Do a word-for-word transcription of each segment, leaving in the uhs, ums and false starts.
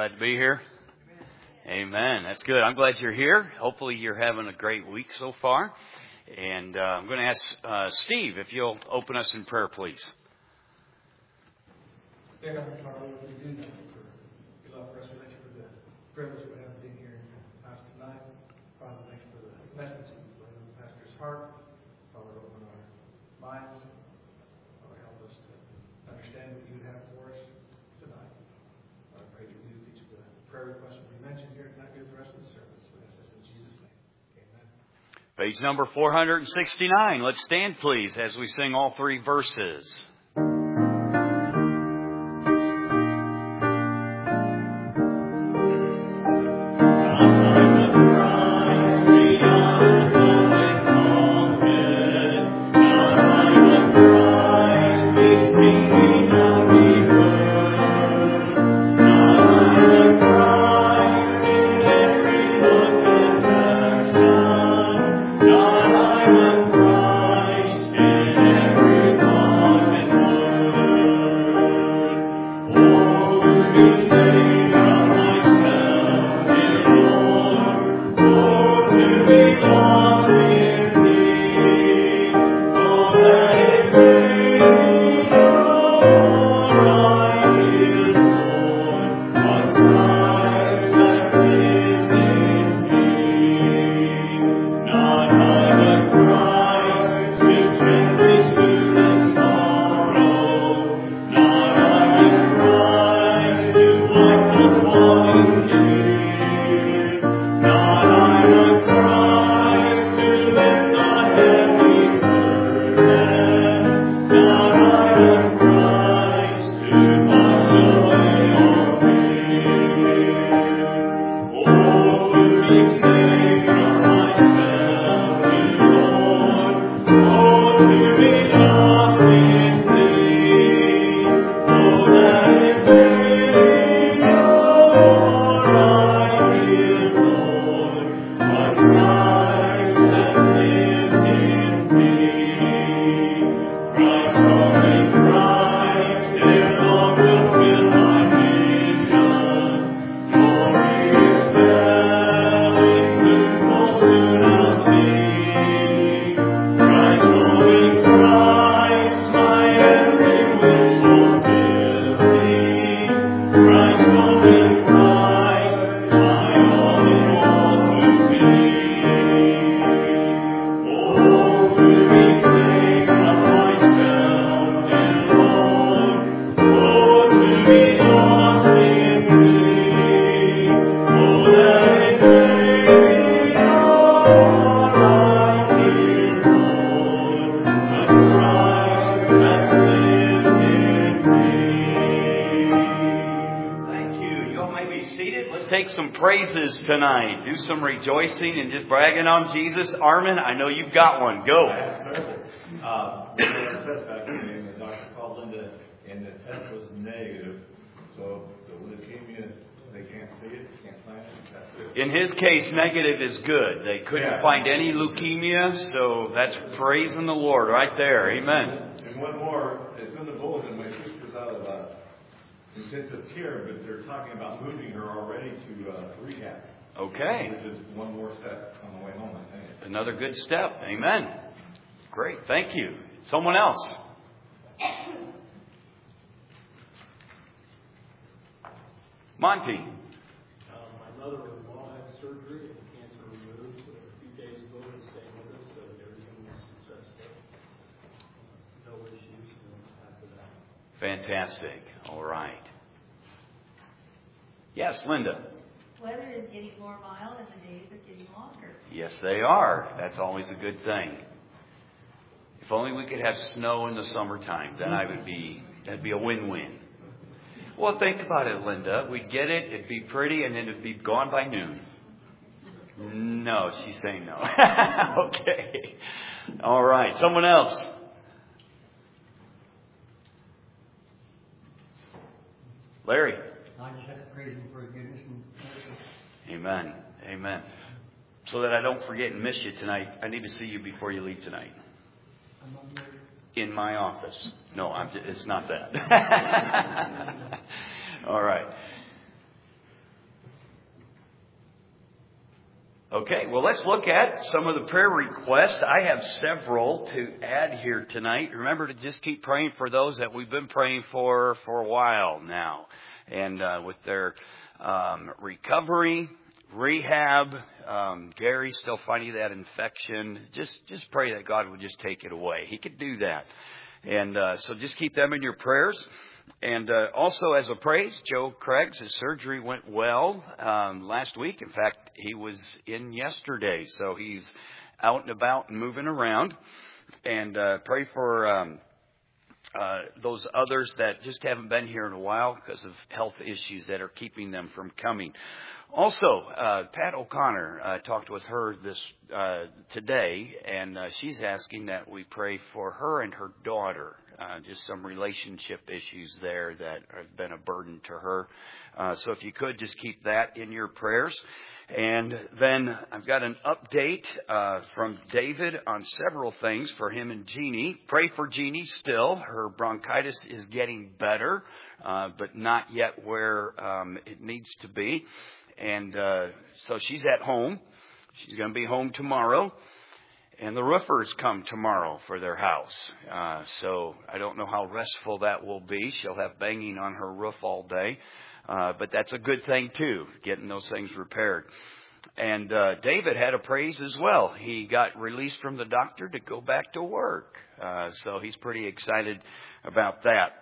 Glad to be here. Amen. That's good. I'm glad you're here. Hopefully you're having a great week so far. And uh, I'm going to ask uh, Steve if you'll open us in prayer, please. Dear Heavenly Father, we do thank you for your love for us. We thank you for the privilege we have being here in your house tonight. Father, thank you for the message you put in the pastor's heart. Father, open our minds. Father, help us to understand what you would have for us tonight. Father, I pray you use each of the prayer requests we mentioned here tonight through the rest of the service. We ask this in Jesus' name. Amen. Page number four sixty-nine. Let's stand, please, as we sing all three verses. Tonight, do some rejoicing and just bragging on Jesus. Armin, I know you've got one. Go. Yes, sir. Uh, we had a test back today, and the doctor called Linda, and the test was negative. So the leukemia, they can't see it, can't find it. That's good. In his case, negative is good. They couldn't yeah. find any leukemia, so that's praising the Lord right there. Amen. And one more, it's in the bulletin. My sister's out of uh, intensive care, but they're talking about moving her already to uh, rehab. Okay. Which is one more step on the way home, I think. Another good step. Amen. Great. Thank you. Someone else. Monty. Um, my mother-in-law had surgery and cancer removed a few days ago and staying with us, so everything was successful. No issues after that. Fantastic. All right. Yes, Linda. Weather is getting more mild and the days are getting longer. Yes, they are. That's always a good thing. If only we could have snow in the summertime, then I would be, that'd be a win-win. Well, think about it, Linda. We'd get it, it'd be pretty, and then it'd be gone by noon. No, she's saying no. Okay. All right. Someone else. Larry. I just have to praise him for his goodness and Amen. Amen. So that I don't forget and miss you tonight, I need to see you before you leave tonight. In my office. No, I'm just, it's not that. All right. Okay, well, let's look at some of the prayer requests. I have several to add here tonight. Remember to just keep praying for those that we've been praying for for a while now. And uh, with their um, recovery, rehab, um, Gary still fighting that infection. Just just pray that God would just take it away. He could do that. And uh, so just keep them in your prayers. And uh, also as a praise, Joe Craig's, his surgery went well um, last week. In fact, he was in yesterday. So he's out and about and moving around. And uh, pray for um, uh, those others that just haven't been here in a while because of health issues that are keeping them from coming. Also, uh, Pat O'Connor, uh, talked with her this, uh, today, and, uh, she's asking that we pray for her and her daughter, uh, just some relationship issues there that have been a burden to her. Uh, so if you could just keep that in your prayers. And then I've got an update, uh, from David on several things for him and Jeannie. Pray for Jeannie still. Her bronchitis is getting better, uh, but not yet where, um, it needs to be. And uh, so she's at home. She's going to be home tomorrow. And the roofers come tomorrow for their house. Uh, so I don't know how restful that will be. She'll have banging on her roof all day. Uh, but that's a good thing, too, getting those things repaired. And uh, David had a praise as well. He got released from the doctor to go back to work. Uh, so he's pretty excited about that.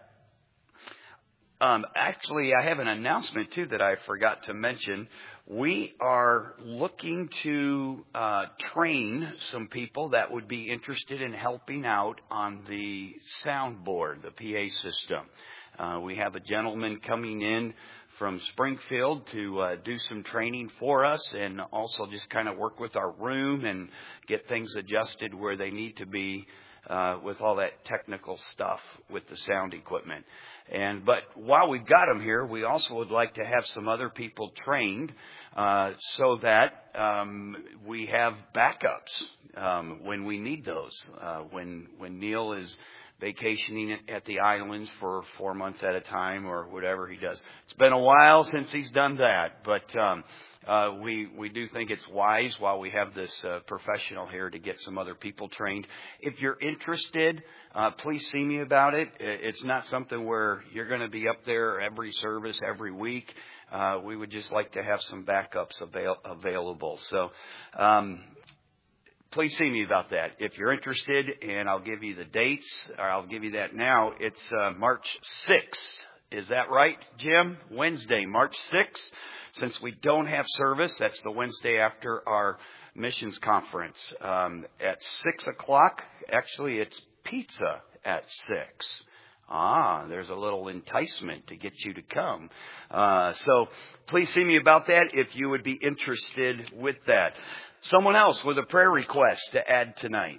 Um, actually, I have an announcement, too, that I forgot to mention. We are looking to uh, train some people that would be interested in helping out on the soundboard, the P A system. Uh, we have a gentleman coming in from Springfield to uh, do some training for us and also just kind of work with our room and get things adjusted where they need to be uh, with all that technical stuff with the sound equipment. And but while we've got them here, we also would like to have some other people trained uh, so that um, we have backups um, when we need those. Uh, when when Neil is vacationing at the islands for four months at a time or whatever he does. It's been a while since he's done that, but um, uh, we we do think it's wise while we have this uh, professional here to get some other people trained. If you're interested, uh, please see me about it. It's not something where you're going to be up there every service, every week. Uh, we would just like to have some backups avail- available. So um, please see me about that. If you're interested, and I'll give you the dates, or I'll give you that now. It's uh, March sixth. Is that right, Jim? Wednesday, March sixth. Since we don't have service, that's the Wednesday after our missions conference um, at six o'clock. Actually, it's pizza at six. Ah, there's a little enticement to get you to come. Uh, so please see me about that if you would be interested with that. Someone else with a prayer request to add tonight.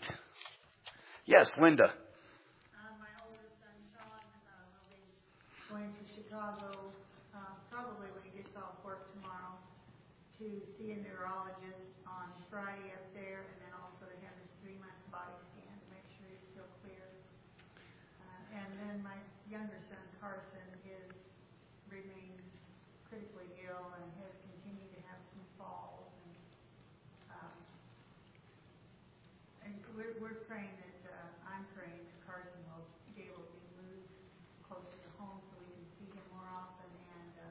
Yes, Linda. Uh, my older son, Sean, uh, will be going to Chicago, uh, probably when he gets off work tomorrow, to see a neurologist on Friday up there, and then also to have his three-month body scan to make sure he's still clear. Uh, and then my younger son, Carson, is remains critically ill and has continued to have some falls. And, um, and we're, we're praying that, uh, I'm praying that Carson will be able to be moved closer to home so we can see him more often and uh,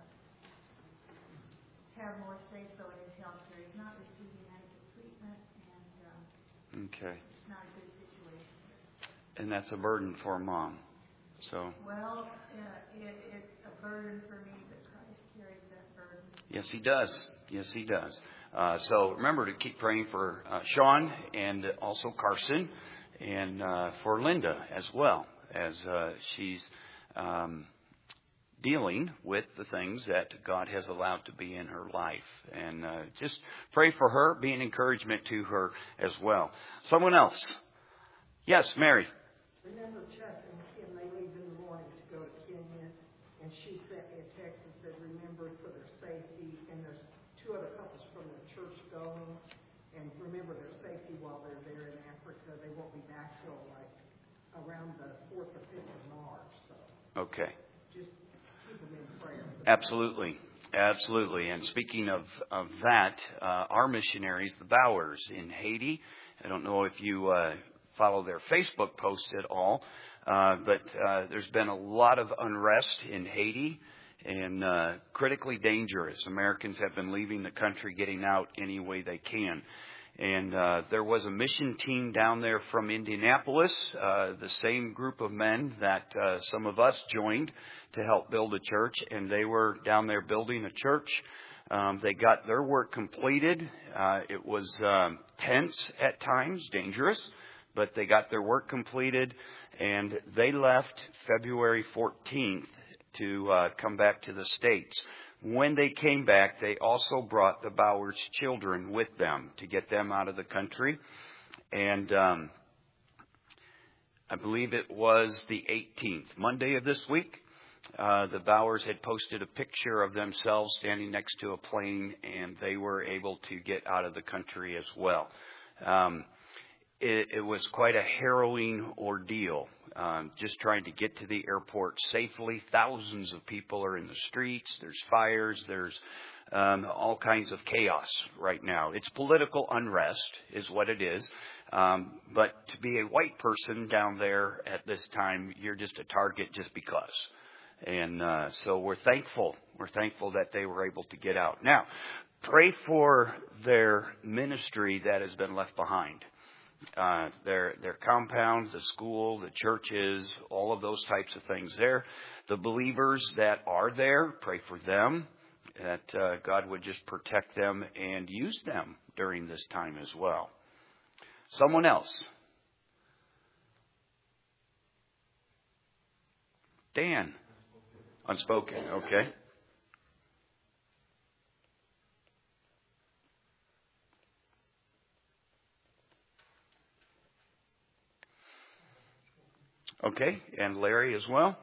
have more say-so in his health care. He's not receiving adequate treatment, and um, Okay. it's not a good situation. And that's a burden for mom. So. Well, uh, it, it's a burden for me, but Christ carries that burden. Yes, he does. Yes, he does. Uh, so remember to keep praying for uh, Sean and also Carson and uh, for Linda as well as uh, she's um, dealing with the things that God has allowed to be in her life. And uh, just pray for her, be an encouragement to her as well. Someone else. Yes, Mary. Remember Chuck and Kim, they leave in the morning to go to Kenya, and she sent me a text and said, remember for their safety, and there's two other couples from the church going, and remember their safety while they're there in Africa. They won't be back till like around the fourth or fifth of March, so. Okay. Just keep them in prayer. Absolutely. Absolutely. And speaking of, of that, uh, our missionaries, the Bowers in Haiti, I don't know if you uh, follow their Facebook posts at all, uh, but uh, there's been a lot of unrest in Haiti and uh, critically dangerous. Americans have been leaving the country, getting out any way they can. And uh, there was a mission team down there from Indianapolis, uh, the same group of men that uh, some of us joined to help build a church, and they were down there building a church. Um, they got their work completed. Uh, it was um, tense at times, dangerous, but they got their work completed, and they left February fourteenth to uh, come back to the States. When they came back, they also brought the Bowers children with them to get them out of the country. And um, I believe it was the eighteenth, Monday of this week, uh, the Bowers had posted a picture of themselves standing next to a plane, and they were able to get out of the country as well. Um, it, it was quite a harrowing ordeal. Um, just trying to get to the airport safely. Thousands of people are in the streets. There's fires. There's um, all kinds of chaos right now. It's political unrest is what it is. Um, but to be a white person down there at this time, you're just a target just because. And uh, so we're thankful. We're thankful that they were able to get out. Now, pray for their ministry that has been left behind. Uh, their their compound, the school, the churches, all of those types of things there. The believers that are there, pray for them, that uh, God would just protect them and use them during this time as well. Someone else. Dan. Unspoken, okay. Okay, and Larry as well.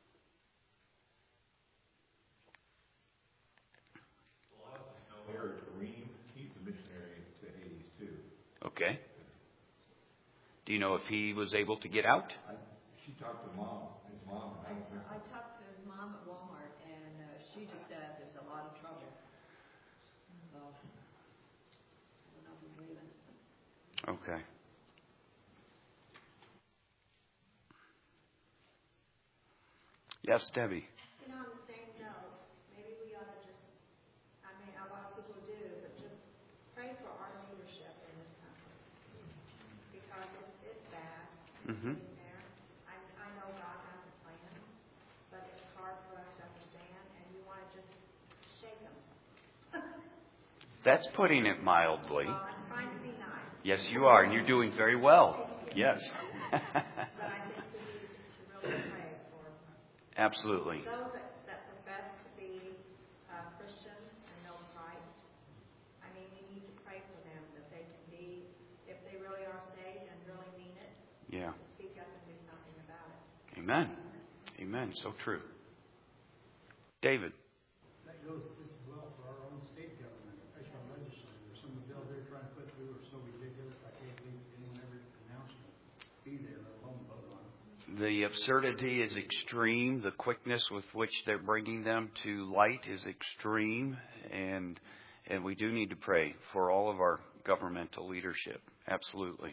Larry Kareem, he's a missionary to Haiti too. Okay. Do you know if he was able to get out? I, she talked to mom, his mom. I, don't think I talked to his mom at Walmart, and uh, she just said there's a lot of trouble. So, I don't know if he's leaving. Okay. Yes, Debbie. You know, on the same note, maybe we ought to just, I mean, a lot of people do, but just pray for our leadership in this country. Because it's, it's bad. Mm-hmm. There. I, I know God has a plan, but it's hard for us to understand, and you want to just shake them. That's putting it mildly. Well, I'm trying to be nice. Yes, you are, and you're doing very well. Yes. But I think we need to really pray for Absolutely. those that, that profess to be uh, Christians and know Christ. I mean, we need to pray for them that they can be, if they really are saved and really mean it, Yeah. speak up and do something about it. Amen. Amen. So true. David. That goes just as well for our own state government, especially our legislators. Some of the bills they're trying to put through are so ridiculous, I can't believe anyone ever announced it. Be there, let alone vote on it. The absurdity is extreme. The quickness with which they're bringing them to light is extreme. And and we do need to pray for all of our governmental leadership. Absolutely.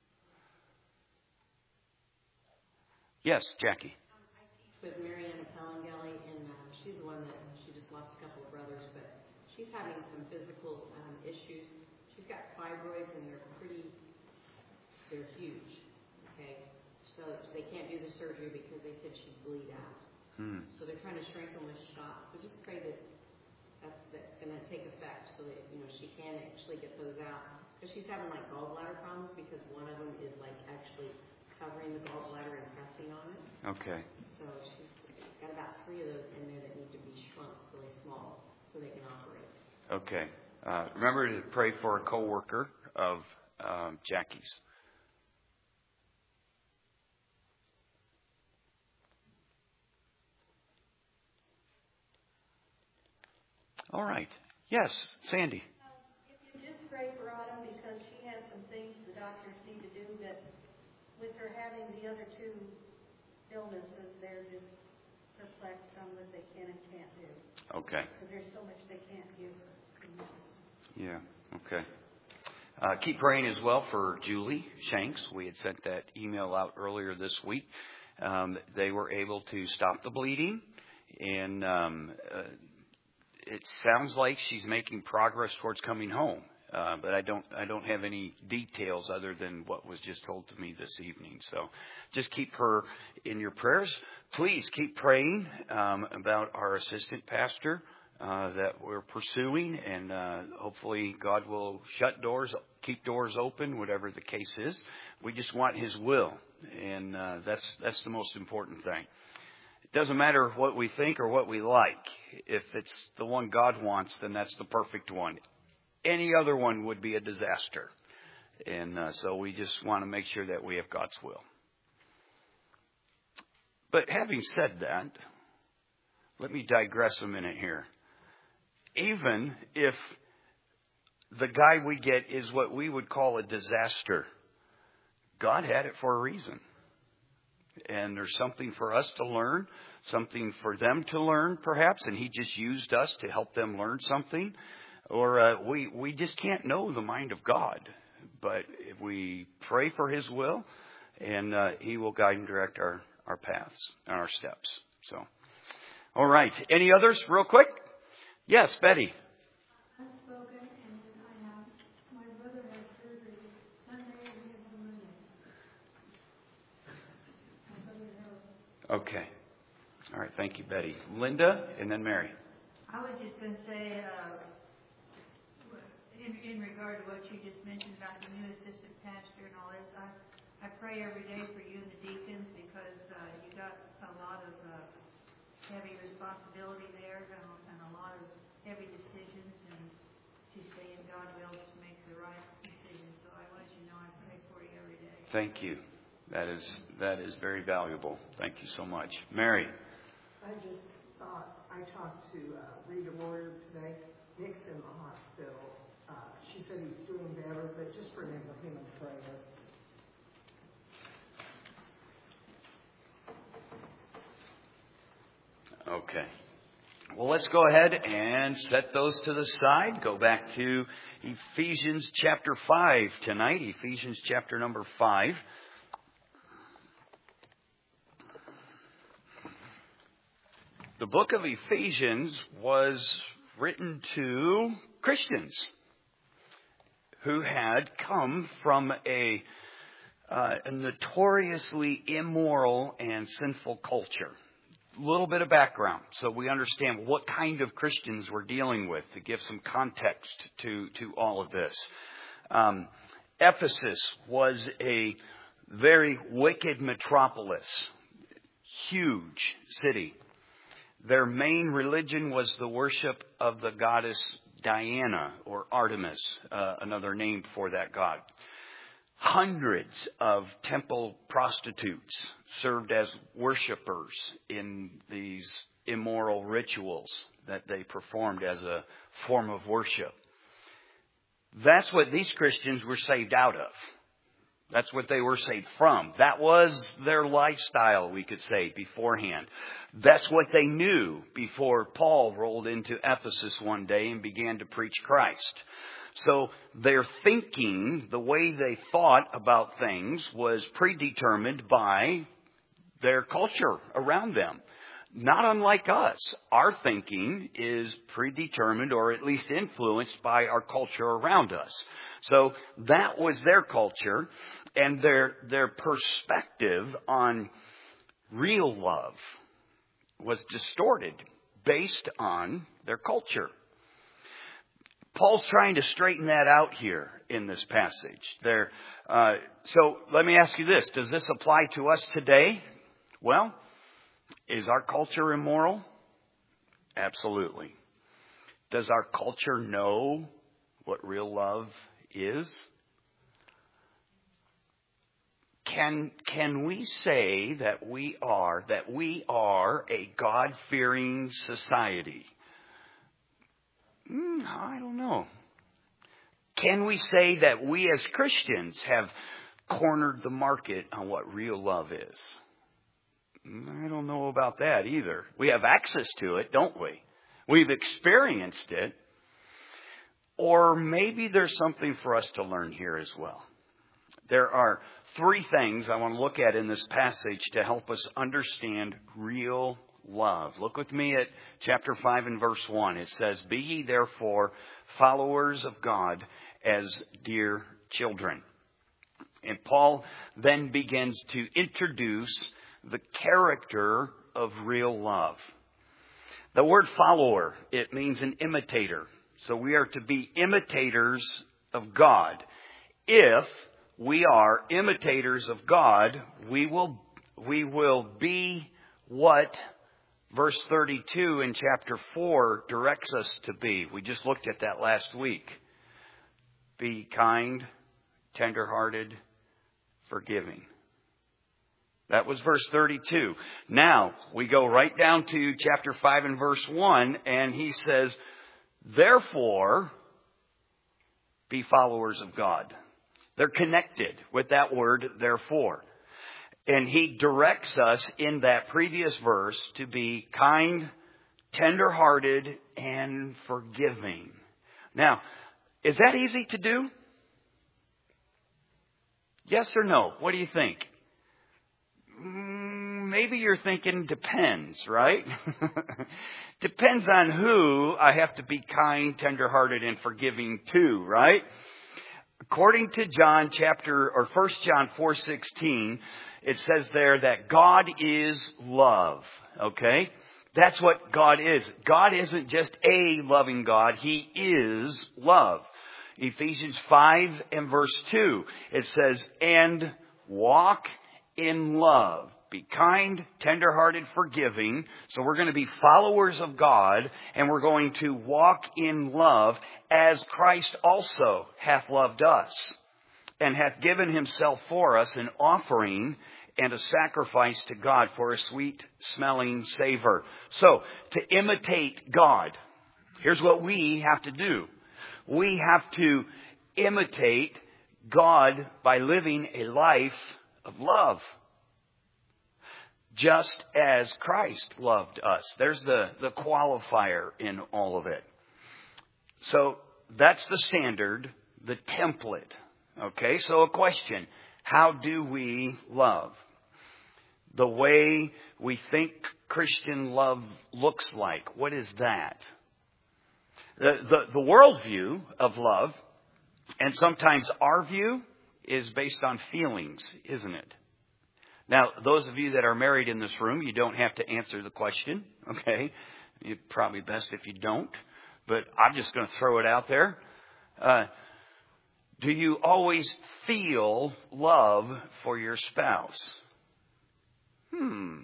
Yes, Jackie. With Mariana Pellingelli, and uh, she's the one that she just lost a couple of brothers, but she's having some physical um, issues. She's got fibroids, and they're pretty, they're huge. Okay, so they can't do the surgery because they said she'd bleed out. Hmm. So they're trying to shrink them with shots. So just pray that that's, that's going to take effect, so that you know she can actually get those out. Because she's having like gallbladder problems because one of them is like actually covering the gallbladder and pressing on it. Okay. So she's got about three of those in there that need to be shrunk really small so they can operate. Okay. Uh, remember to pray for a coworker of um, Jackie's. All right. Yes, Sandy. If you just pray for Autumn, because she has some things the doctors need to do that, with her having the other two illnesses, they're just perplexed on what they can and can't do. Okay. Because there's so much they can't give her. Yeah. Okay. Uh, keep praying as well for Julie Shanks. We had sent that email out earlier this week. Um, they were able to stop the bleeding, and um, uh, it sounds like she's making progress towards coming home. Uh, but I don't, I don't have any details other than what was just told to me this evening. So just keep her in your prayers. Please keep praying um, about our assistant pastor uh, that we're pursuing, and uh, hopefully God will shut doors, keep doors open, whatever the case is. We just want His will, and uh, that's that's the most important thing. It doesn't matter what we think or what we like. If it's the one God wants, then that's the perfect one. Any other one would be a disaster. And uh, so we just want to make sure that we have God's will. But having said that, let me digress a minute here. Even if the guy we get is what we would call a disaster, God had it for a reason. And there's something for us to learn, something for them to learn perhaps, and He just used us to help them learn something. Or uh, we, we just can't know the mind of God. But if we pray for His will, and uh, He will guide and direct our, our paths and our steps. So, all right. Any others real quick? Yes, Betty. I've spoken, and I have, my brother had surgery Sunday and we have Monday. My brother had. Okay. All right. Thank you, Betty. Linda, and then Mary. I was just going to say, uh, in, in regard to what you just mentioned about the new assistant pastor and all this, I, I pray every day for you and the deacons because uh, you got a lot of uh, heavy responsibility there and, and a lot of heavy decisions, and to stay in God's will to make the right decisions. So I want you to know I pray for you every day. Thank you. That is that is very valuable. Thank you so much. Mary. I just thought, I talked to uh, Rita Warrior today. Nick's in the hospital. Uh, she said he's doing better, but just remember him in prayer. Okay. Well, let's go ahead and set those to the side. Go back to Ephesians chapter five tonight. Ephesians chapter number five. The book of Ephesians was written to Christians who had come from a, uh, a notoriously immoral and sinful culture. A little bit of background so we understand what kind of Christians we're dealing with to give some context to, to all of this. Um, Ephesus was a very wicked metropolis, huge city. Their main religion was the worship of the goddess Diana or Artemis, uh, another name for that god. Hundreds of temple prostitutes served as worshipers in these immoral rituals that they performed as a form of worship. That's what these Christians were saved out of. That's what they were saved from. That was their lifestyle, we could say, beforehand. That's what they knew before Paul rolled into Ephesus one day and began to preach Christ. So their thinking, the way they thought about things, was predetermined by their culture around them. Not unlike us. Our thinking is predetermined or at least influenced by our culture around us. So that was their culture, and their their perspective on real love was distorted based on their culture. Paul's trying to straighten that out here in this passage. There, uh, so let me ask you this. Does this apply to us today? Well, is our culture immoral? Absolutely. Does our culture know what real love is? Can, can we say that we are, that we are a God-fearing society? Mm, I don't know. Can we say that we as Christians have cornered the market on what real love is? I don't know about that either. We have access to it, don't we? We've experienced it. Or maybe there's something for us to learn here as well. There are three things I want to look at in this passage to help us understand real love. Look with me at chapter five and verse one. It says, "Be ye therefore followers of God as dear children." And Paul then begins to introduce the character of real love. The word follower, it means an imitator. So we are to be imitators of God. If we are imitators of God, we will, we will be what verse thirty-two in chapter four directs us to be. We just looked at that last week. Be kind, tenderhearted, forgiving. That was verse thirty-two. Now, we go right down to chapter five and verse one, and he says, "Therefore, be followers of God." They're connected with that word, therefore. And he directs us in that previous verse to be kind, tenderhearted, and forgiving. Now, is that easy to do? Yes or no? What do you think? Maybe you're thinking depends, right? Depends on who I have to be kind, tenderhearted, and forgiving to, right? According to John chapter, or First John four sixteen, it says there that God is love. Okay? That's what God is. God isn't just a loving God. He is love. Ephesians five and verse two, it says, "And walk in love." Be kind, tenderhearted, forgiving. So we're going to be followers of God, and we're going to walk in love as Christ also hath loved us, and hath given himself for us an offering and a sacrifice to God for a sweet smelling savor. So to imitate God, here's what we have to do. We have to imitate God by living a life of love, just as Christ loved us. There's the, the qualifier in all of it. So that's the standard, the template. Okay, so a question. How do we love? The way we think Christian love looks like. What is that? The, the, the worldview of love, and sometimes our view, is based on feelings, isn't it? Now, those of you that are married in this room, you don't have to answer the question, okay? It's probably best if you don't, but I'm just going to throw it out there. Uh, do you always feel love for your spouse? Hmm.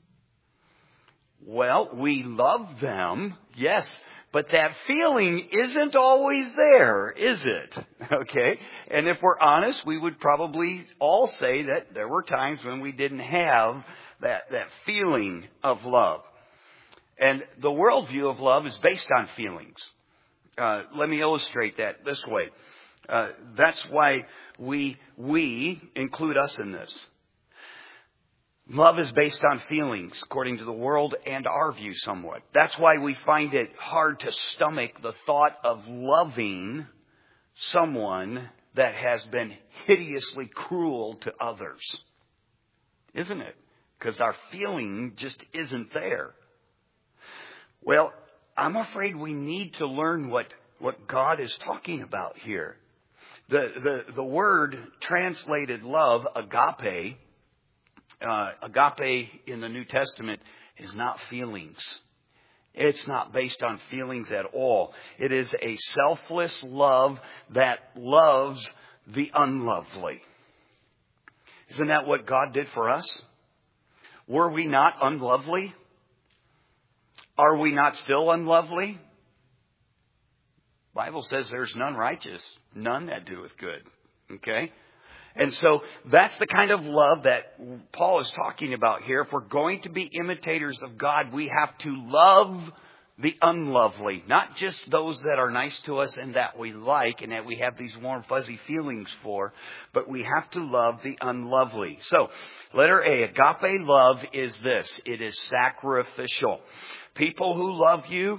Well, we love them, yes, but that feeling isn't always there, is it? Okay? And if we're honest, we would probably all say that there were times when we didn't have that, that feeling of love. And the worldview of love is based on feelings. Uh, let me illustrate that this way. Uh, that's why we, we include us in this. Love is based on feelings, according to the world and our view somewhat. That's why we find it hard to stomach the thought of loving someone that has been hideously cruel to others. Isn't it? Because our feeling just isn't there. Well, I'm afraid we need to learn what, what God is talking about here. The, the, the word translated love, agape, Uh, agape in the New Testament is not feelings. It's not based on feelings at all. It is a selfless love that loves the unlovely. Isn't that what God did for us? Were we not unlovely? Are we not still unlovely? The Bible says there's none righteous, none that doeth good. Okay? And so that's the kind of love that Paul is talking about here. If we're going to be imitators of God, we have to love the unlovely, not just those that are nice to us and that we like and that we have these warm, fuzzy feelings for, but we have to love the unlovely. So, letter A, agape love is this. It is sacrificial. People who love you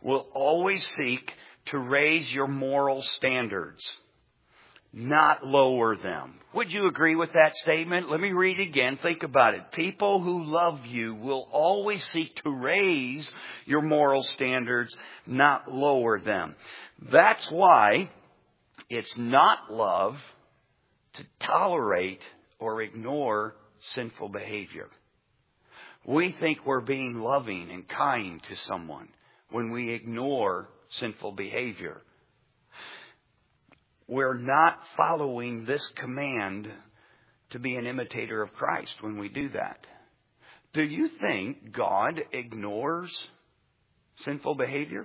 will always seek to raise your moral standards, not lower them. Would you agree with that statement? Let me read again. Think about it. People who love you will always seek to raise your moral standards, not lower them. That's why it's not love to tolerate or ignore sinful behavior. We think we're being loving and kind to someone when we ignore sinful behavior. We're not following this command to be an imitator of Christ when we do that. Do you think God ignores sinful behavior?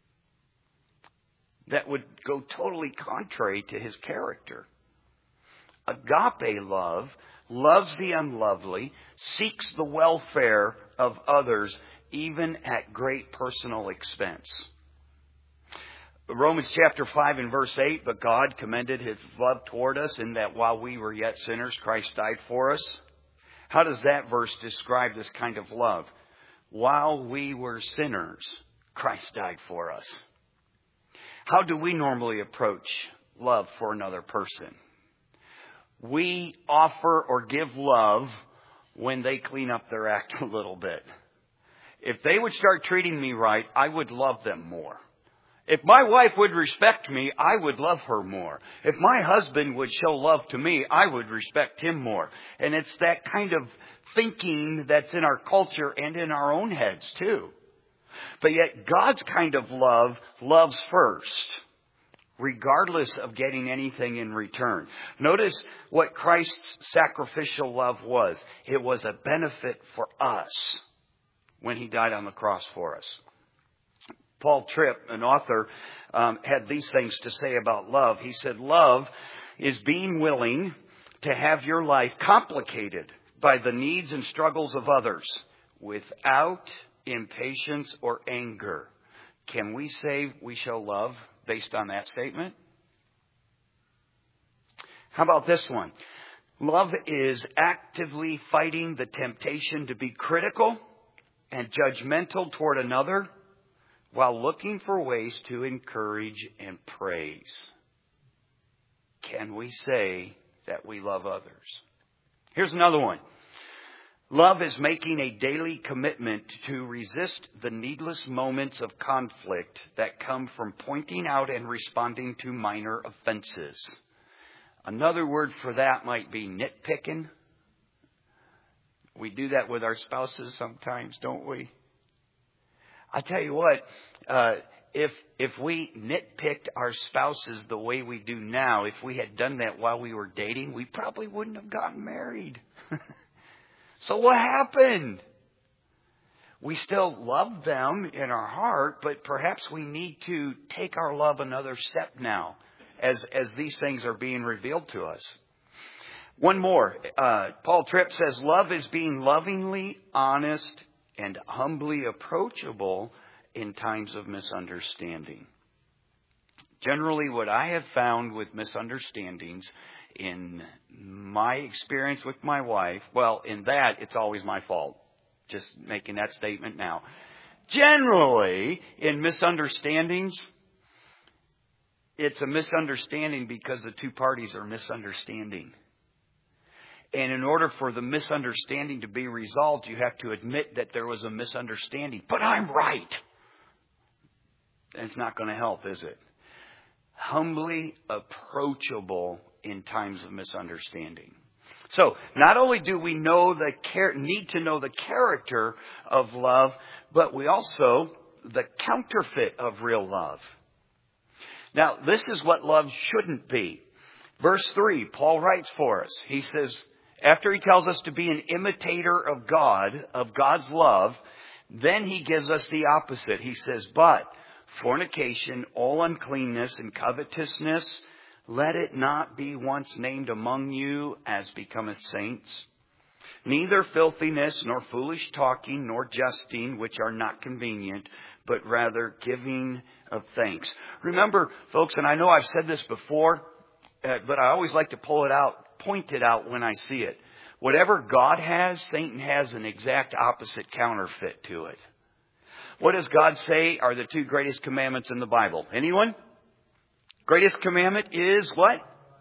That would go totally contrary to His character. Agape love loves the unlovely, seeks the welfare of others, even at great personal expense. Romans chapter five and verse eight, but God commended His love toward us in that while we were yet sinners, Christ died for us. How does that verse describe this kind of love? While we were sinners, Christ died for us. How do we normally approach love for another person? We offer or give love when they clean up their act a little bit. If they would start treating me right, I would love them more. If my wife would respect me, I would love her more. If my husband would show love to me, I would respect him more. And it's that kind of thinking that's in our culture and in our own heads too. But yet God's kind of love loves first, regardless of getting anything in return. Notice what Christ's sacrificial love was. It was a benefit for us when He died on the cross for us. Paul Tripp, an author, um, had these things to say about love. He said, love is being willing to have your life complicated by the needs and struggles of others without impatience or anger. Can we say we show love based on that statement? How about this one? Love is actively fighting the temptation to be critical and judgmental toward another while looking for ways to encourage and praise. Can we say that we love others? Here's another one. Love is making a daily commitment to resist the needless moments of conflict that come from pointing out and responding to minor offenses. Another word for that might be nitpicking. We do that with our spouses sometimes, don't we? I tell you what, uh, if if we nitpicked our spouses the way we do now, if we had done that while we were dating, we probably wouldn't have gotten married. So what happened? We still love them in our heart, but perhaps we need to take our love another step now as, as these things are being revealed to us. One more. Uh, Paul Tripp says, love is being lovingly honest and humbly approachable in times of misunderstanding. Generally, what I have found with misunderstandings in my experience with my wife, well, in that, it's always my fault. Just making that statement now. Generally, in misunderstandings, it's a misunderstanding because the two parties are misunderstanding. And in order for the misunderstanding to be resolved, you have to admit that there was a misunderstanding. But I'm right. It's not going to help, is it? Humbly approachable in times of misunderstanding. So, not only do we know the char- need to know the character of love, but we also the counterfeit of real love. Now, this is what love shouldn't be. Verse three, Paul writes for us. He says, after he tells us to be an imitator of God, of God's love, then he gives us the opposite. He says, but fornication, all uncleanness and covetousness, let it not be once named among you as becometh saints. Neither filthiness, nor foolish talking, nor jesting, which are not convenient, but rather giving of thanks. Remember, folks, and I know I've said this before, uh, but I always like to pull it out, point it out when I see it. Whatever God has, Satan has an exact opposite counterfeit to it. What does God say are the two greatest commandments in the Bible? Anyone? Greatest commandment is what?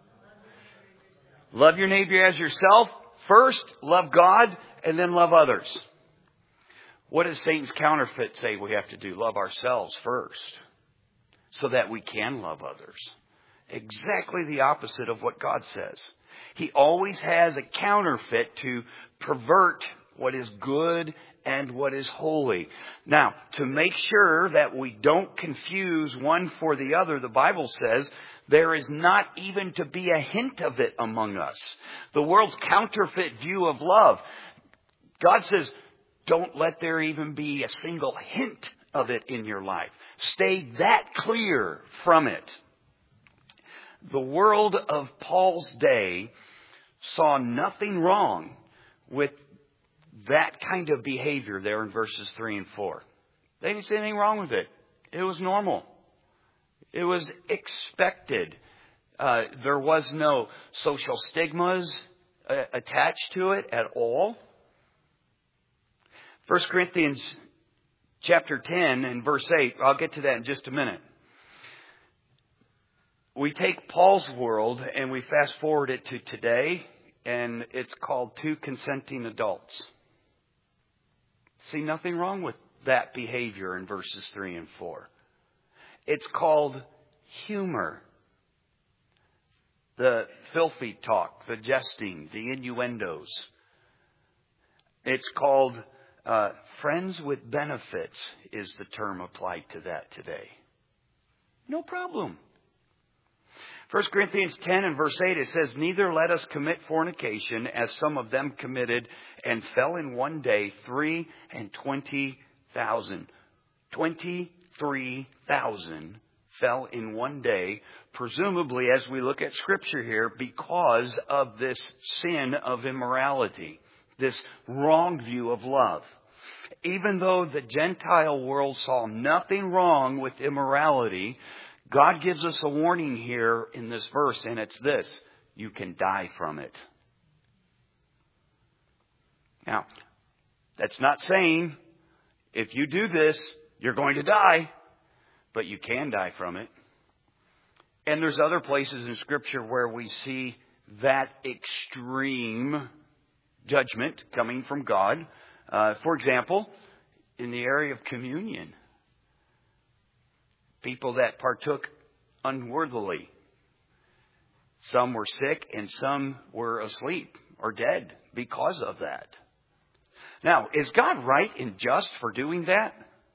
Love your neighbor as yourself. First, love God, and then love others. What does Satan's counterfeit say we have to do? Love ourselves first, so that we can love others. Exactly the opposite of what God says. He always has a counterfeit to pervert what is good and what is holy. Now, to make sure that we don't confuse one for the other, the Bible says there is not even to be a hint of it among us. The world's counterfeit view of love. God says, don't let there even be a single hint of it in your life. Stay that clear from it. The world of Paul's day saw nothing wrong with that kind of behavior there in verses three and four. They didn't see anything wrong with it. It was normal. It was expected. Uh, there was no social stigmas uh, attached to it at all. First Corinthians chapter ten and verse eight. I'll get to that in just a minute. We take Paul's world and we fast forward it to today, and it's called two consenting adults. See nothing wrong with that behavior in verses three and four. It's called humor. The filthy talk, the jesting, the innuendos. It's called uh, friends with benefits is the term applied to that today. No problem. First Corinthians ten and verse eight, it says, neither let us commit fornication as some of them committed and fell in one day three and twenty thousand. Twenty-three thousand fell in one day, presumably as we look at Scripture here, because of this sin of immorality, this wrong view of love. Even though the Gentile world saw nothing wrong with immorality, God gives us a warning here in this verse, and it's this: you can die from it. Now, that's not saying if you do this, you're going to die, but you can die from it. And there's other places in Scripture where we see that extreme judgment coming from God. Uh, for example, in the area of communion. People that partook unworthily. Some were sick and some were asleep or dead because of that. Now, is God right and just for doing that?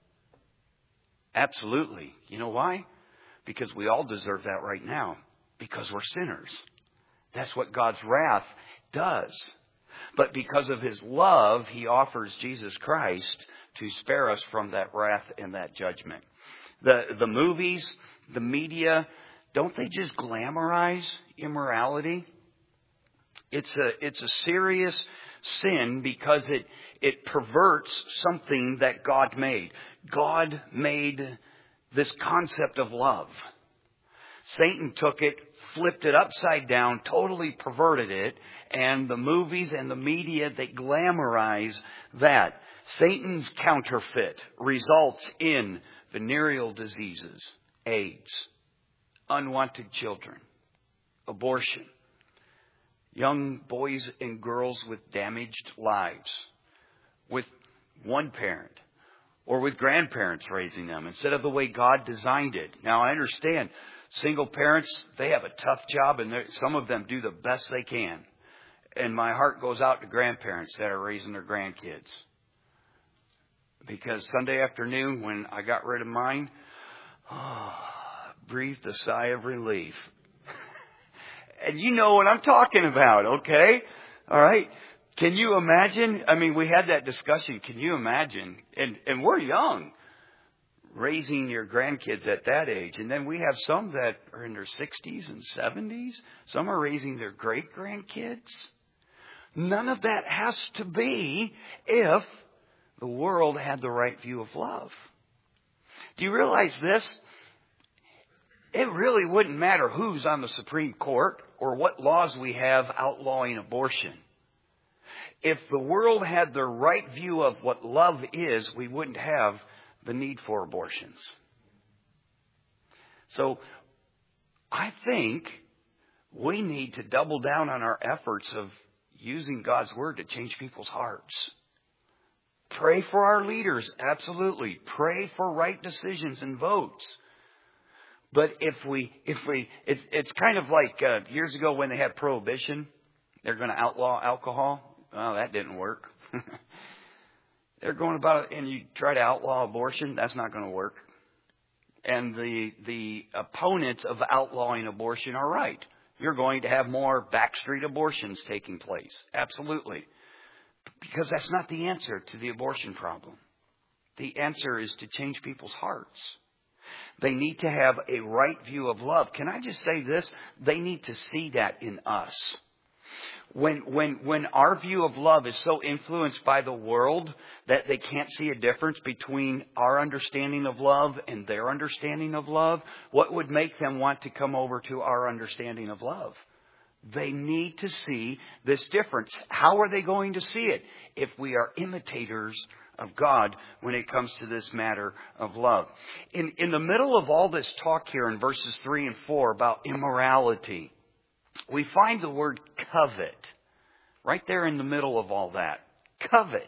Absolutely. You know why? Because we all deserve that right now. Because we're sinners. That's what God's wrath does. But because of His love, He offers Jesus Christ to spare us from that wrath and that judgment. The the movies, the media, don't they just glamorize immorality? It's a it's a serious sin because it it perverts something that God made. God made this concept of love. Satan took it, flipped it upside down, totally perverted it, and the movies and the media, they glamorize that. Satan's counterfeit results in venereal diseases, AIDS, unwanted children, abortion, young boys and girls with damaged lives, with one parent or with grandparents raising them instead of the way God designed it. Now, I understand single parents, they have a tough job, and some of them do the best they can. And my heart goes out to grandparents that are raising their grandkids. Because Sunday afternoon, when I got rid of mine, oh, breathed a sigh of relief. And you know what I'm talking about, okay? All right. Can you imagine? I mean, we had that discussion. Can you imagine? And and we're young, raising your grandkids at that age. And then we have some that are in their sixties and seventies. Some are raising their great-grandkids. None of that has to be if the world had the right view of love. Do you realize this? It really wouldn't matter who's on the Supreme Court or what laws we have outlawing abortion. If the world had the right view of what love is, we wouldn't have the need for abortions. So I think we need to double down on our efforts of using God's Word to change people's hearts. Pray for our leaders, absolutely. Pray for right decisions and votes. But if we, if we, it's, it's kind of like uh, years ago when they had prohibition. They're going to outlaw alcohol. Well, that didn't work. They're going about it, and you try to outlaw abortion. That's not going to work. And the the opponents of outlawing abortion are right. You're going to have more backstreet abortions taking place. Absolutely. Because that's not the answer to the abortion problem. The answer is to change people's hearts. They need to have a right view of love. Can I just say this? They need to see that in us. When, when, when our view of love is so influenced by the world that they can't see a difference between our understanding of love and their understanding of love, what would make them want to come over to our understanding of love? They need to see this difference. How are they going to see it? If we are imitators of God when it comes to this matter of love. In, in the middle of all this talk here in verses three and four about immorality, we find the word covet right there in the middle of all that. Covet.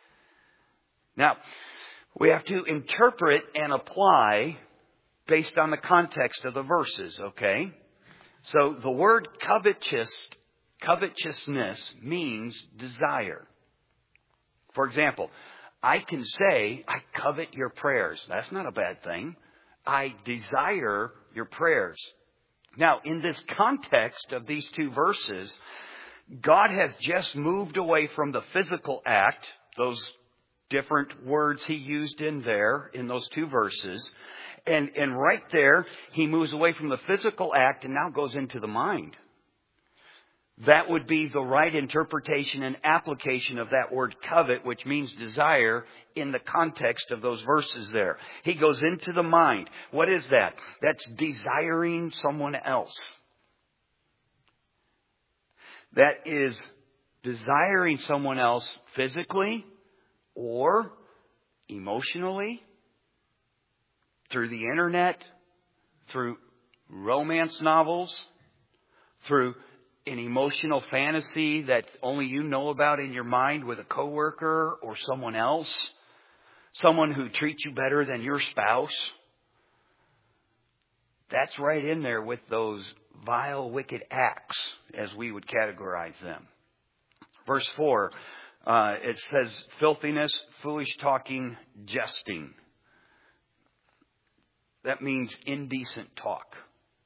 Now, we have to interpret and apply based on the context of the verses, okay? So the word covetous, covetousness means desire. For example, I can say, I covet your prayers. That's not a bad thing. I desire your prayers. Now, in this context of these two verses, God has just moved away from the physical act, those different words He used in there, in those two verses. And, and right there, He moves away from the physical act and now goes into the mind. That would be the right interpretation and application of that word covet, which means desire, in the context of those verses there. He goes into the mind. What is that? That's desiring someone else. That is desiring someone else physically or emotionally, through the internet, through romance novels, through an emotional fantasy that only you know about in your mind with a coworker or someone else, someone who treats you better than your spouse. That's right in there with those vile, wicked acts, as we would categorize them. Verse four, uh, it says, filthiness, foolish talking, jesting. That means indecent talk.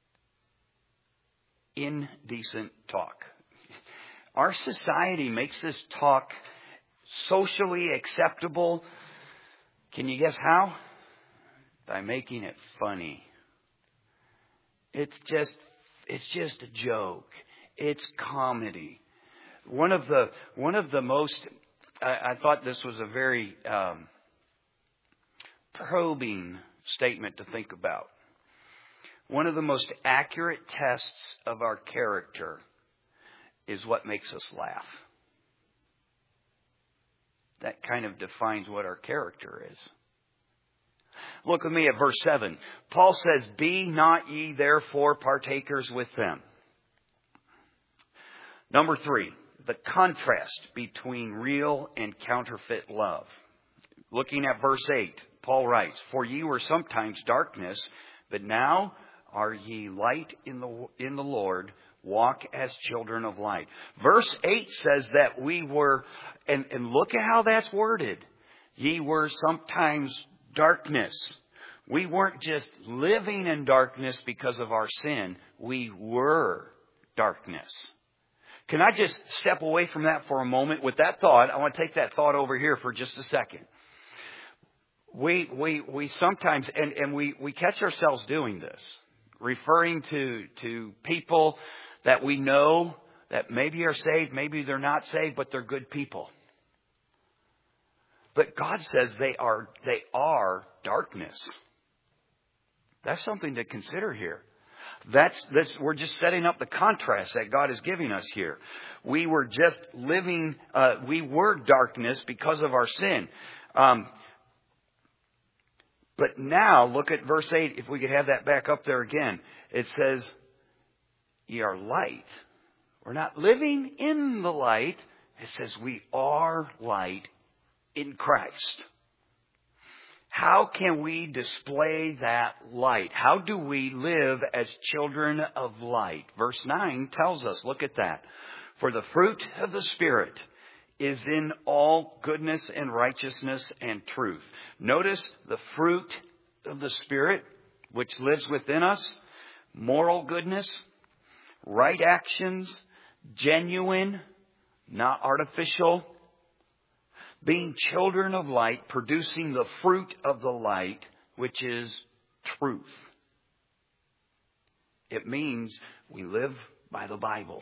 Indecent talk. Our society makes this talk socially acceptable. Can you guess how? By making it funny. It's just, it's just a joke. It's comedy. One of the, one of the most, I, I thought this was a very um, probing statement to think about. One of the most accurate tests of our character is what makes us laugh. That kind of defines what our character is. Look with me at verse seven. Paul says, "Be not ye therefore partakers with them." Number three, the contrast between real and counterfeit love. Looking at verse eight, Paul writes, "For ye were sometimes darkness, but now are ye light in the in the Lord, walk as children of light." Verse eight says that we were, and, and look at how that's worded. Ye were sometimes darkness. We weren't just living in darkness because of our sin. We were darkness. Can I just step away from that for a moment? With that thought, I want to take that thought over here for just a second. We we we sometimes, and, and we, we catch ourselves doing this. Referring to, to people that we know that maybe are saved, maybe they're not saved, but they're good people. But God says they are, they are darkness. That's something to consider here. That's this. We're just setting up the contrast that God is giving us here. We were just living, uh, we were darkness because of our sin. Um, But now, look at verse eight. If we could have that back up there again. It says, ye are light. We're not living in the light. It says we are light in Christ. How can we display that light? How do we live as children of light? Verse nine tells us, look at that. For the fruit of the Spirit is in all goodness and righteousness and truth. Notice the fruit of the Spirit, which lives within us. Moral goodness, right actions, genuine, not artificial. Being children of light, producing the fruit of the light, which is truth. It means we live by the Bible.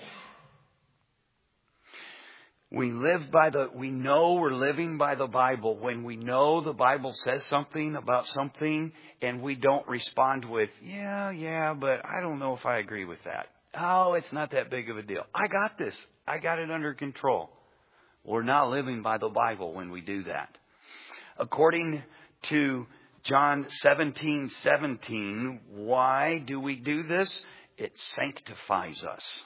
We live by the, we know we're living by the Bible when we know the Bible says something about something and we don't respond with, yeah, yeah, but I don't know if I agree with that. Oh, it's not that big of a deal. I got this. I got it under control. We're not living by the Bible when we do that. According to John seventeen seventeen, why do we do this? It sanctifies us.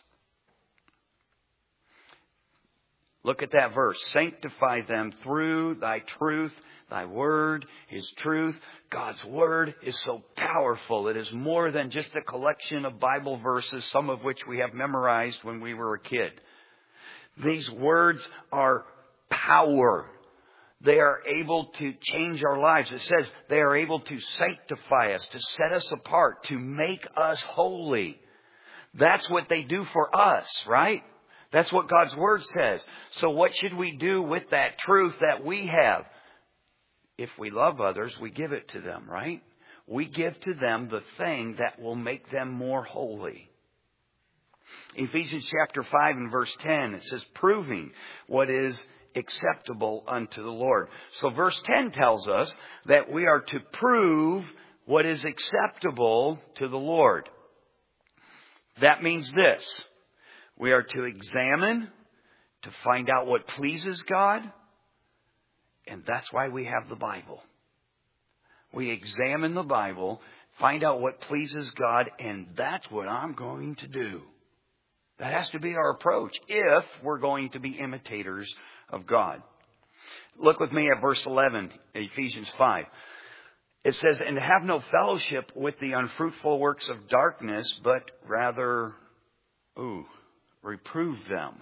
Look at that verse. Sanctify them through thy truth. Thy word is truth. God's word is so powerful. It is more than just a collection of Bible verses, some of which we have memorized when we were a kid. These words are power. They are able to change our lives. It says they are able to sanctify us, to set us apart, to make us holy. That's what they do for us, right? That's what God's Word says. So what should we do with that truth that we have? If we love others, we give it to them, right? We give to them the thing that will make them more holy. Ephesians chapter five and verse ten, it says, proving what is acceptable unto the Lord. So verse ten tells us that we are to prove what is acceptable to the Lord. That means this. We are to examine, to find out what pleases God. And that's why we have the Bible. We examine the Bible, find out what pleases God, and that's what I'm going to do. That has to be our approach if we're going to be imitators of God. Look with me at verse eleven, Ephesians five. It says, and have no fellowship with the unfruitful works of darkness, but rather, ooh, reprove them.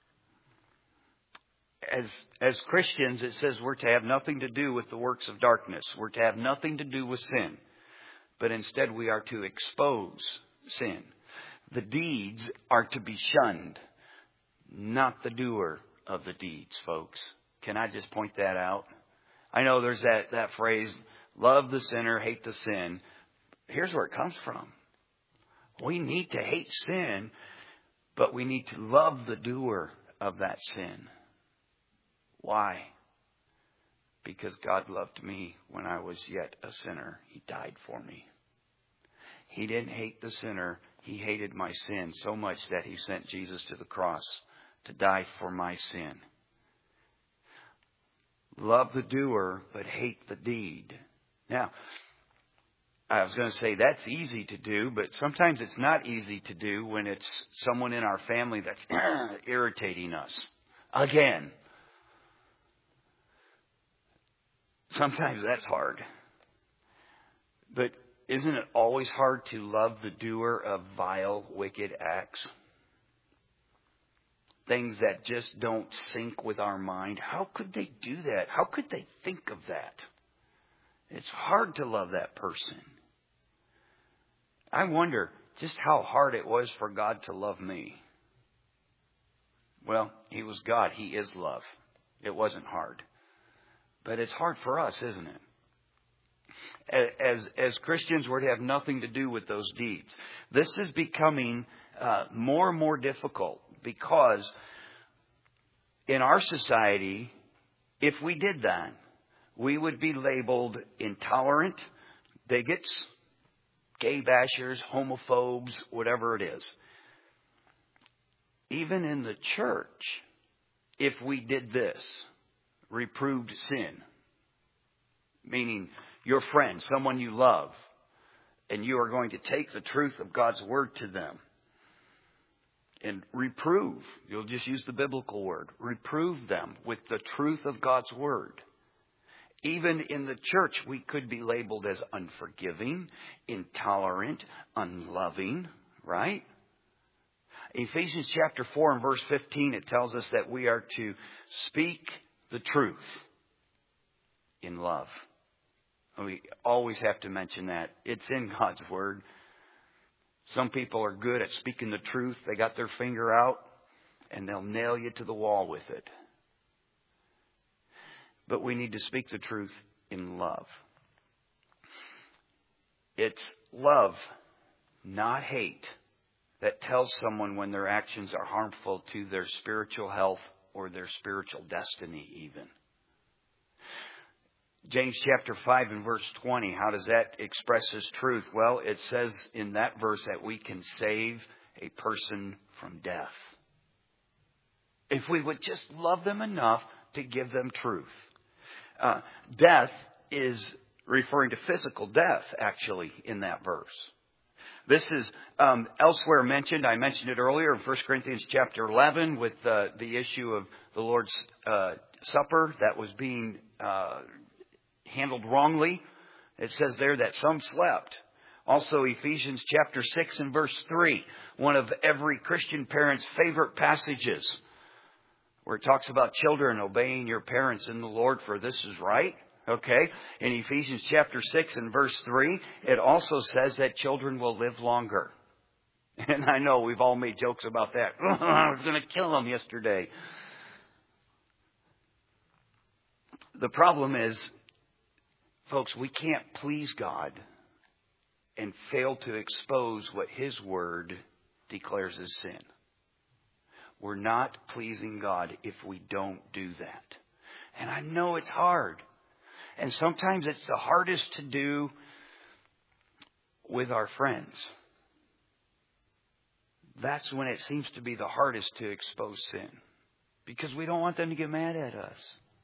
As, as Christians, it says we're to have nothing to do with the works of darkness. We're to have nothing to do with sin. But instead we are to expose sin. The deeds are to be shunned, not the doer of the deeds, folks. Can I just point that out? I know there's that, that phrase, love the sinner, hate the sin. Here's where it comes from. We need to hate sin, but we need to love the doer of that sin. Why? Because God loved me when I was yet a sinner. He died for me. He didn't hate the sinner. He hated my sin so much that He sent Jesus to the cross to die for my sin. Love the doer, but hate the deed. Now, I was going to say that's easy to do, but sometimes it's not easy to do when it's someone in our family that's irritating us. Again. Sometimes that's hard. But isn't it always hard to love the doer of vile, wicked acts? Things that just don't sync with our mind. How could they do that? How could they think of that? It's hard to love that person. I wonder just how hard it was for God to love me. Well, He was God. He is love. It wasn't hard. But it's hard for us, isn't it? As, as Christians, we're to have nothing to do with those deeds. This is becoming uh, more and more difficult because in our society, if we did that, we would be labeled intolerant, bigots, gay bashers, homophobes, whatever it is. Even in the church, if we did this, reproved sin, meaning your friend, someone you love, and you are going to take the truth of God's Word to them and reprove. You'll just use the biblical word. Reprove them with the truth of God's Word. Even in the church, we could be labeled as unforgiving, intolerant, unloving, right? Ephesians chapter four and verse fifteen, it tells us that we are to speak the truth in love. We always have to mention that. It's in God's Word. Some people are good at speaking the truth. They got their finger out and they'll nail you to the wall with it. But we need to speak the truth in love. It's love, not hate, that tells someone when their actions are harmful to their spiritual health or their spiritual destiny even. James chapter five and verse twenty, how does that express His truth? Well, it says in that verse that we can save a person from death. If we would just love them enough to give them truth. Uh, death is referring to physical death, actually, in that verse. This is um, elsewhere mentioned. I mentioned it earlier in First Corinthians chapter eleven with uh, the issue of the Lord's uh, Supper that was being uh, handled wrongly. It says there that some slept. Also Ephesians chapter six and verse three, one of every Christian parent's favorite passages, where it talks about children obeying your parents in the Lord, for this is right. Okay. In Ephesians chapter six and verse three, it also says that children will live longer. And I know we've all made jokes about that. I was going to kill them yesterday. The problem is, folks, we can't please God and fail to expose what His Word declares as sin. We're not pleasing God if we don't do that. And I know it's hard. And sometimes it's the hardest to do with our friends. That's when it seems to be the hardest to expose sin. Because we don't want them to get mad at us.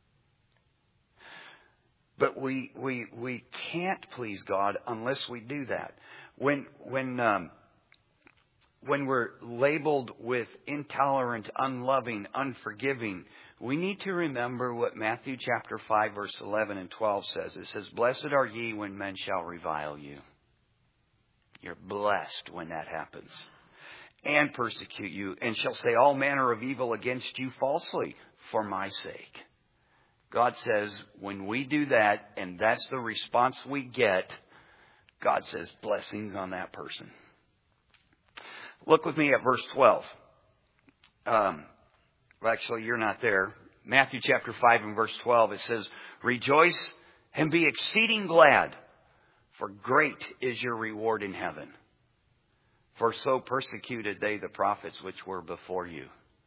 But we we we can't please God unless we do that. When when um, when we're labeled with intolerant, unloving, unforgiving, we need to remember what Matthew chapter five, verse eleven and twelve says. It says, "Blessed are ye when men shall revile you." You're blessed when that happens. "And persecute you, and shall say all manner of evil against you falsely for my sake." God says when we do that, and that's the response we get, God says blessings on that person. Look with me at verse twelve. Um, well, actually, you're not there. Matthew chapter five and verse twelve, it says, "Rejoice and be exceeding glad, for great is your reward in heaven. For so persecuted they the prophets which were before you."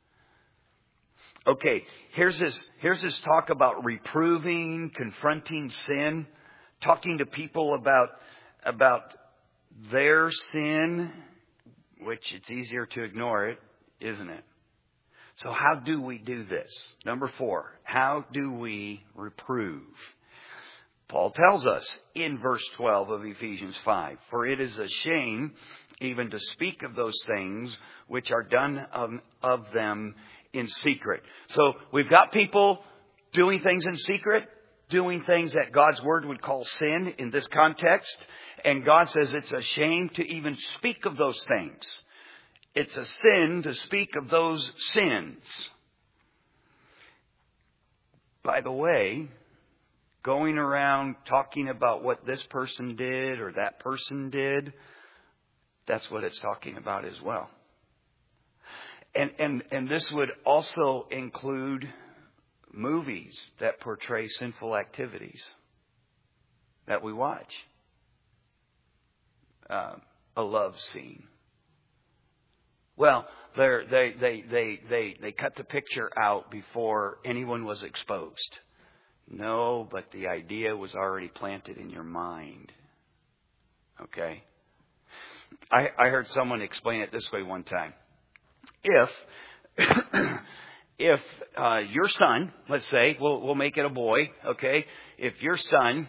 Okay, here's this, here's this talk about reproving, confronting sin, talking to people about, about their sin, which it's easier to ignore it, isn't it? So how do we do this? Number four, how do we reprove? Paul tells us in verse twelve of Ephesians five, "For it is a shame even to speak of those things which are done of, of them in secret." So we've got people doing things in secret, doing things that God's Word would call sin in this context. And God says it's a shame to even speak of those things. It's a sin to speak of those sins. By the way, going around talking about what this person did or that person did, that's what it's talking about as well. And, and, and this would also include movies that portray sinful activities that we watch. Uh, a love scene. Well, they're, they, they, they, they, they cut the picture out before anyone was exposed. No, but the idea was already planted in your mind. Okay? I, I heard someone explain it this way one time. If, if uh, your son, let's say, we'll, we'll make it a boy, okay? If your son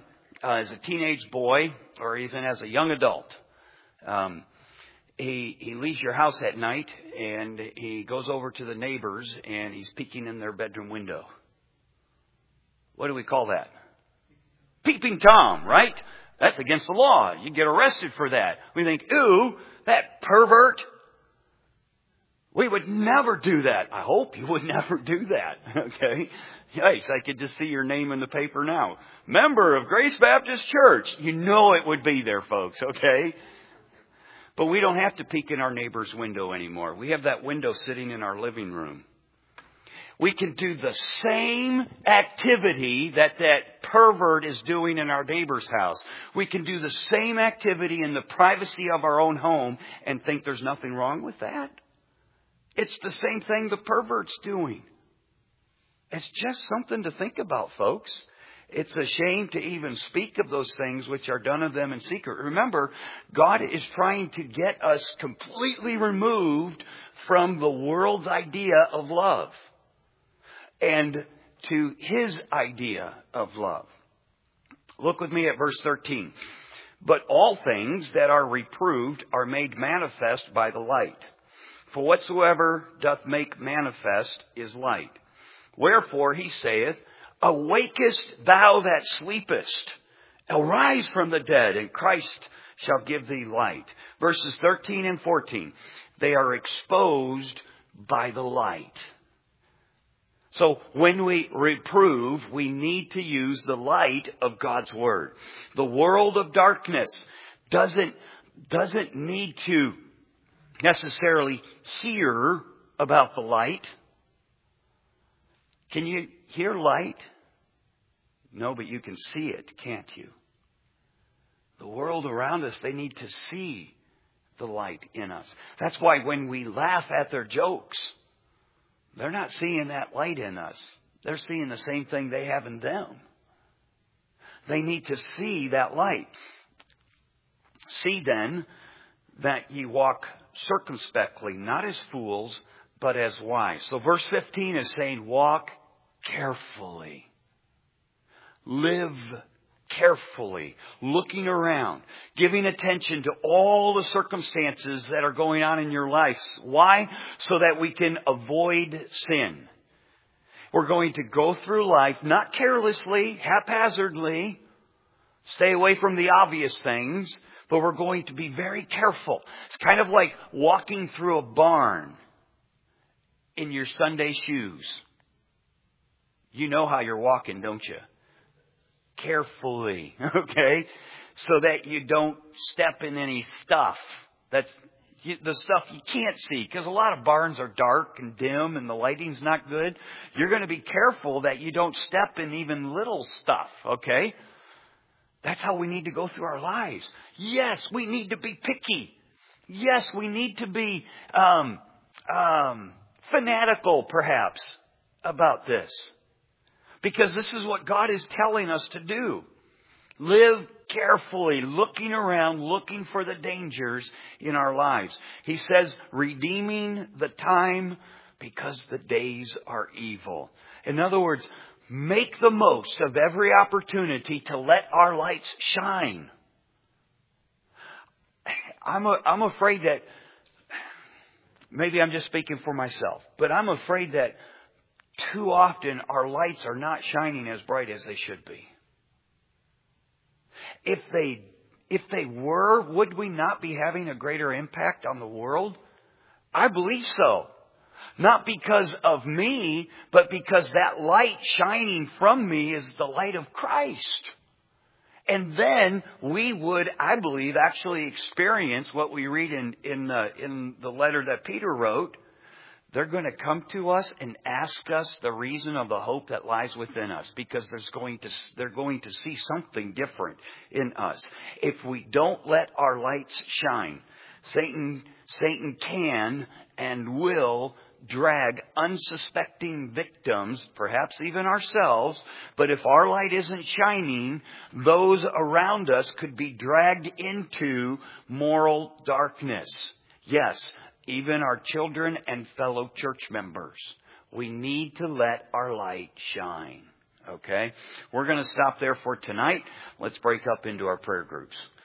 uh, as a teenage boy or even as a young adult, um, he he leaves your house at night and he goes over to the neighbors and he's peeking in their bedroom window. What do we call that? Peeping Tom, right? That's against the law. You get arrested for that. We think, ooh, that pervert. We would never do that. I hope you would never do that. Okay? Yikes, I could just see your name in the paper now. Member of Grace Baptist Church. You know it would be there, folks, okay? But we don't have to peek in our neighbor's window anymore. We have that window sitting in our living room. We can do the same activity that that pervert is doing in our neighbor's house. We can do the same activity in the privacy of our own home and think there's nothing wrong with that. It's the same thing the pervert's doing. It's just something to think about, folks. It's a shame to even speak of those things which are done of them in secret. Remember, God is trying to get us completely removed from the world's idea of love and to His idea of love. Look with me at verse thirteen. But all things that are reproved are made manifest by the light. For whatsoever doth make manifest is light. Wherefore he saith, Awakest thou that sleepest, arise from the dead, and Christ shall give thee light. Verses thirteen and fourteen. They are exposed by the light. So when we reprove, we need to use the light of God's Word. The world of darkness doesn't, doesn't need to necessarily hear about the light. Can you hear light? No, but you can see it, can't you? The world around us, they need to see the light in us. That's why when we laugh at their jokes, they're not seeing that light in us. They're seeing the same thing they have in them. They need to see that light. See then that ye walk circumspectly, not as fools, but as wise. So verse fifteen is saying, walk carefully. Live carefully, looking around, giving attention to all the circumstances that are going on in your life. Why? So that we can avoid sin. We're going to go through life, not carelessly, haphazardly, stay away from the obvious things, but we're going to be very careful. It's kind of like walking through a barn in your Sunday shoes. You know how you're walking, don't you? Carefully, okay? So that you don't step in any stuff. That's the stuff you can't see. Because a lot of barns are dark and dim and the lighting's not good. You're going to be careful that you don't step in even little stuff, okay? That's how we need to go through our lives. Yes, we need to be picky. Yes, we need to be um, um, fanatical, perhaps, about this. Because this is what God is telling us to do. Live carefully, looking around, looking for the dangers in our lives. He says, redeeming the time because the days are evil. In other words, make the most of every opportunity to let our lights shine. I'm, a, I'm afraid that, maybe I'm just speaking for myself, but I'm afraid that too often our lights are not shining as bright as they should be. If they, if they were, would we not be having a greater impact on the world? I believe so. Not because of me, but because that light shining from me is the light of Christ. And then we would, I believe, actually experience what we read in, in, the, in the letter that Peter wrote. They're going to come to us and ask us the reason of the hope that lies within us, because there's going to, they're going to see something different in us. If we don't let our lights shine, Satan, Satan can and will drag unsuspecting victims, perhaps even ourselves. But if our light isn't shining, those around us could be dragged into moral darkness. Yes, even our children and fellow church members. We need to let our light shine. Okay? We're going to stop there for tonight. Let's break up into our prayer groups.